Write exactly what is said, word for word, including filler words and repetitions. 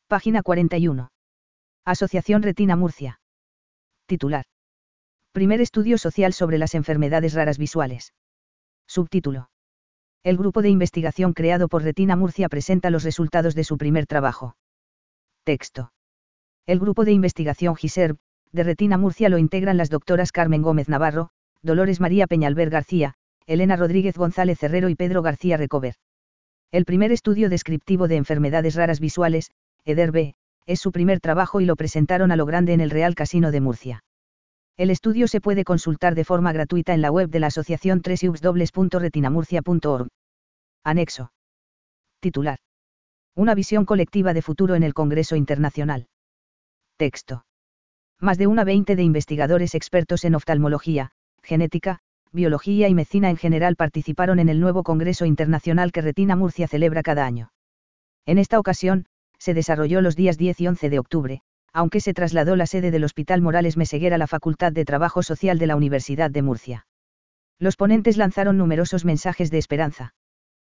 Página cuarenta y uno. Asociación Retina Murcia. Titular. Primer estudio social sobre las enfermedades raras visuales. Subtítulo. El grupo de investigación creado por Retina Murcia presenta los resultados de su primer trabajo. Texto. El grupo de investigación GISERV, de Retina Murcia lo integran las doctoras Carmen Gómez Navarro, Dolores María Peñalver García, Elena Rodríguez González Herrero y Pedro García Recover. El primer estudio descriptivo de enfermedades raras visuales, EDERB, es su primer trabajo y lo presentaron a lo grande en el Real Casino de Murcia. El estudio se puede consultar de forma gratuita en la web de la asociación doble u doble u doble u punto retinamurcia punto org. Anexo. Titular. Una visión colectiva de futuro en el Congreso Internacional. Texto. Más de una veinte de investigadores expertos en oftalmología, genética, biología y medicina en general participaron en el nuevo Congreso Internacional que Retina Murcia celebra cada año. En esta ocasión, se desarrolló los días diez y once de octubre, aunque se trasladó la sede del Hospital Morales Meseguer a la Facultad de Trabajo Social de la Universidad de Murcia. Los ponentes lanzaron numerosos mensajes de esperanza.